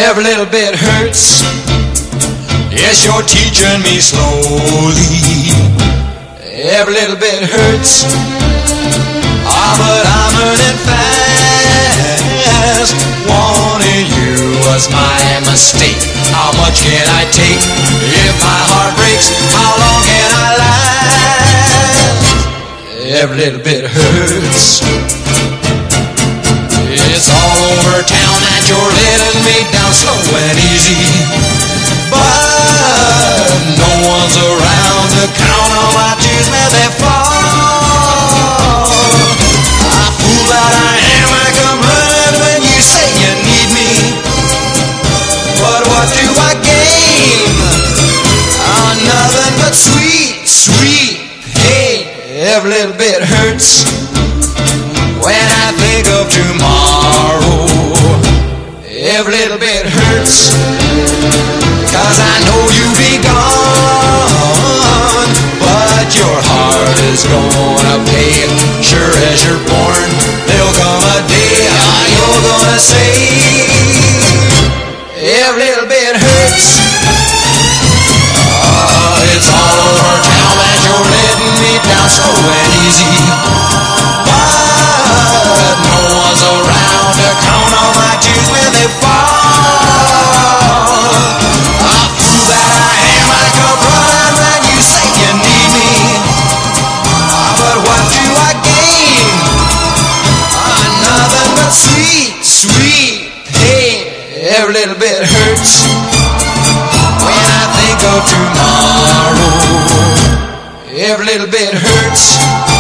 Every little bit hurts. Yes, you're teaching me slowly. Every little bit hurts. Ah, but I'm learning fast. Wanting you was my mistake. How much can I take? If my heart breaks, how long can I last? Every little bit hurts. It's all over town that you're letting me down slow and easy. But no one's around to count on my tears when they fall. I fool that I am, I come running when you say you need me. But what do I gain? Nothing but sweet, sweet pain. Every little bit hurts when I think of tomorrow. Every little bit hurts, 'cause I know you'll be gone. But your heart is gonna pay. Sure as you're born, there'll come a day you're gonna say, every little bit hurts. It's all over town that you're letting me down slow and easy. But no one's around to count on my tears when they fall. A fool that I am, I come running when you say you need me. But what do I gain? Nothing but sweet, sweet pain. Every little bit hurts when I think of tomorrow. Every little bit hurts.